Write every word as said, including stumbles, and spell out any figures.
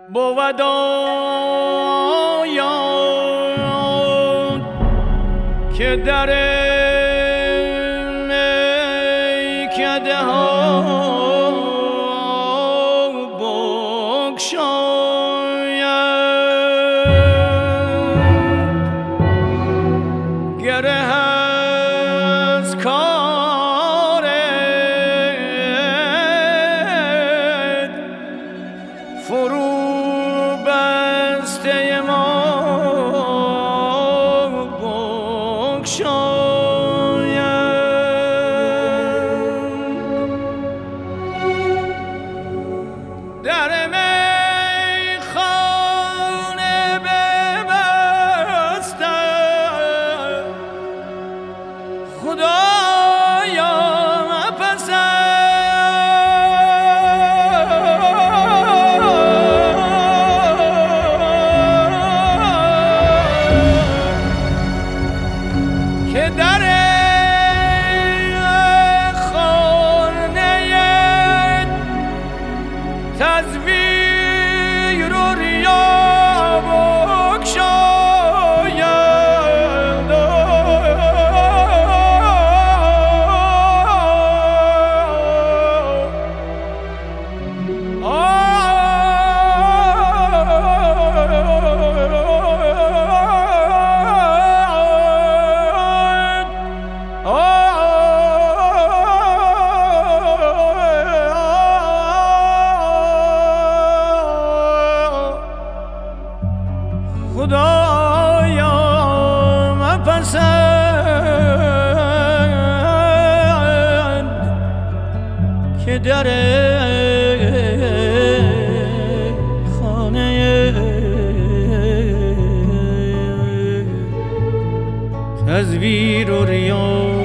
بود آیان که در میکده ها بگشاید، گره از کار فرو بسته ما بگشاید. در میخانه ببستم، خدایا که در خانه تزویر و ریا بگشاید. خدایا مپسند که در خانه تزویر و ریا